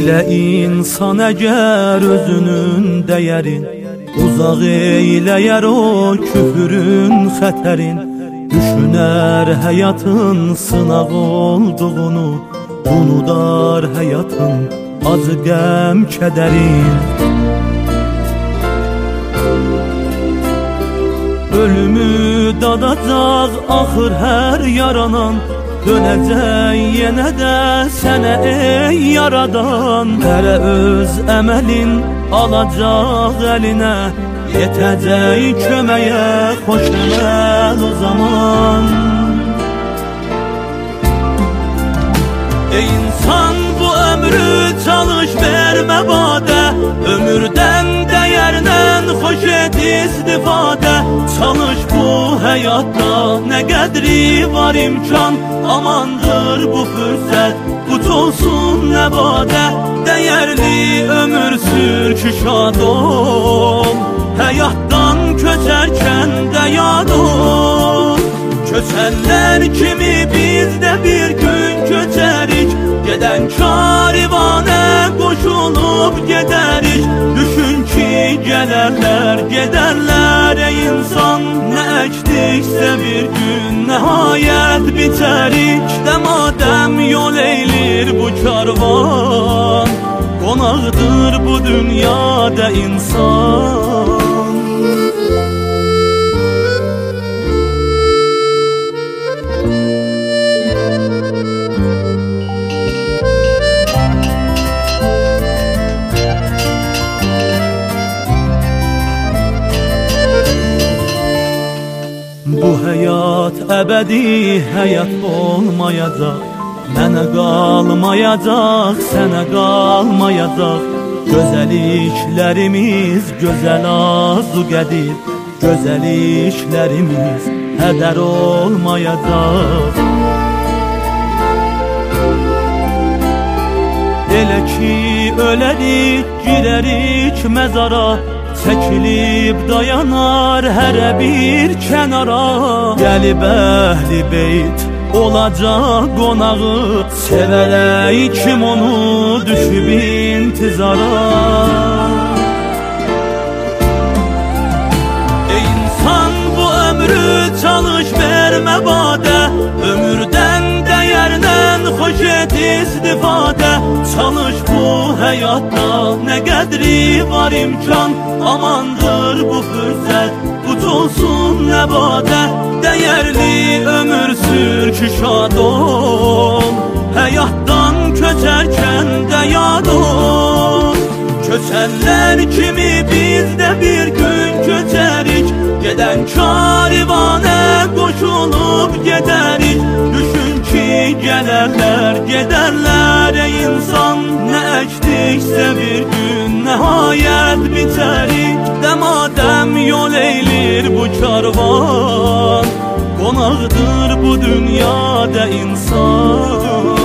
Bilə insan əgər özünün dəyərin, uzaq eyləyər o küfürün xətərin. Düşünər həyatın sınaq olduğunu, unudar həyatın acı qəm kədərin. Ölümü dadacaq axır hər yaranan, dönəcək yenə də sənə ey yaradan. Hərə öz əməlin alacaq əlinə, yetəcək köməyə xoş əməl o zaman. Ey insan bu ömrü çalış vermə badə, ömürdən dəyərdən xoş et istifadə. Çalış bu həyatda nə qədri var imkan, amandır bu fürsət qut olsun nə badə. Dəyərli ömür sür ki şad ol, həyatdan köçərkən də yad ol. Köçənlər kimi biz də bir gün köçərik, gedən karivanə qoşulub gedərik. Düşün ki gələrlər, gedərlər ey insan, nə əkdiksə bir gün nəhayət bitərik. Dəmadəm yol eylir bu karvan, qonaqdır bu dünyada insan. Bu həyat əbədi həyat olmayacaq, mənə qalmayacaq, sənə qalmayacaq. Gözəliklərimiz gözəl azuqədir, gözəliklərimiz hədər olmayacaq. Elə ki ölərik, girərik məzara, çəkilib dayanar hərə bir kənara. Gəlib əhli beyt olacaq qonağı, sevərək kim onu düşüb intizara. Ey insan bu ömrü çalış vermə badə, ömürdən dəyərdən xoş et istifadə. Çalış bu həyatda nə qədri var imkan, amandır bu fürsət qut olsun nə badə. Dəyərli ömür sür ki şad ol, həyatdan köçərkən də yad ol. Köçənlər kimi biz də bir gün köçərik, gedən karivanə qoşulub gedərik. Düşün ki gələrlər, gedərlər ey insan, nə əkdiksə bir gün nəhayət bitərik. Dəmadəm yol eylir bu karvan, qonaqdır bu dünyada insan.